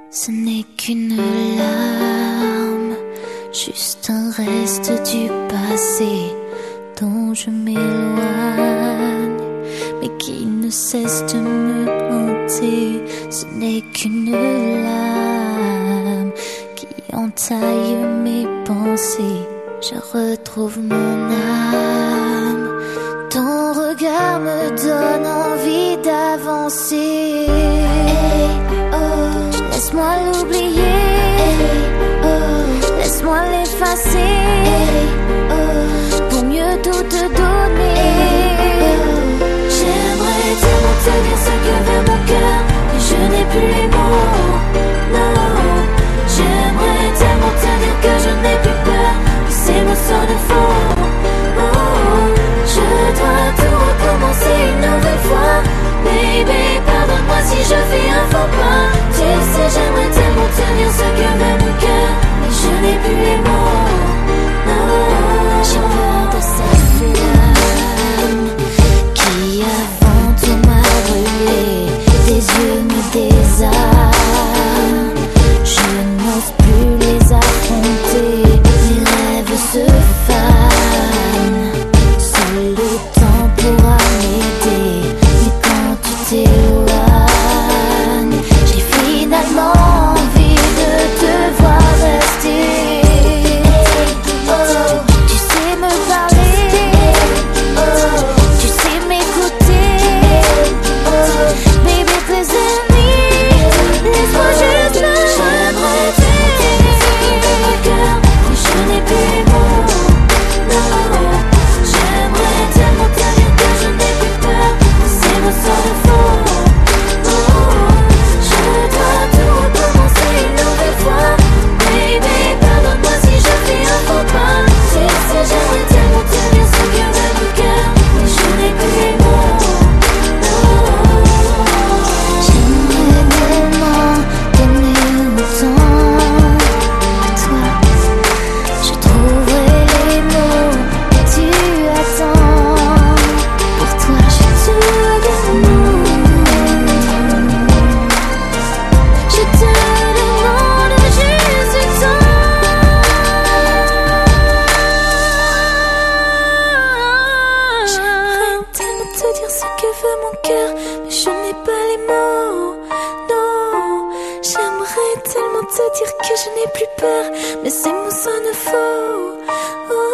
Ce n'est qu'une larme, juste un reste du passé dont je m'éloigne, mais qui ne cesse de me hanter. Ce n'est qu'une lame qui entaille mes pensées. Je retrouve mon âme, ton regard me donne envie d'avancer. Laisse-moi l'oublier, laisse-moi l'effacer, pour mieux tout te donner. J'aimerais tellement te dire ce que veut mon cœur, mais je n'ai plus les mots, non. J'aimerais tellement te dire que je n'ai plus peur, que ces mots sonnent faux. Oh, je dois tout recommencer une nouvelle fois. Baby, pardonne-moi si je fais un faux pas. Tu sais, j'aimerais tellement te dire ce que veut mon cœur, mais je n'ai plus les mots, non. J'ai peur de cette flamme qui avant tout m'a brûlé. Tes yeux me désarment, je n'ose plus les affronter. Mes rêves se fanent, seul le temps pourra m'aider. Mais quand tu t'éloignes, j'ai finalement envie de te voir rester. Oh, tu sais me parler, oh, tu sais m'écouter. Oh, baby, tes ennemis, laisse-moi juste me. J'aimerais t'aimer mon cœur, mais je n'ai plus les mots, non. J'aimerais tellement te dire que je n'ai plus peur, que ces mots sonnent faux. Oh, je dois tout recommencer une nouvelle fois. Baby, pardonne-moi si je fais un faux pas. Tu sais, j'aimerais tellement te dire ce que veut mon cœur, mais je n'ai plus les mots, non. J'aimerais tellement donner autant que toi. Je trouverai les mots que tu attends. Pour toi, je te demande. Je te demande juste du temps. J'aimerais tellement te dire ce que veut mon cœur, mais je n'ai pas les mots, non. J'aimerais tellement te dire que je n'ai plus peur, mais ces mots sonnent faux. Oh.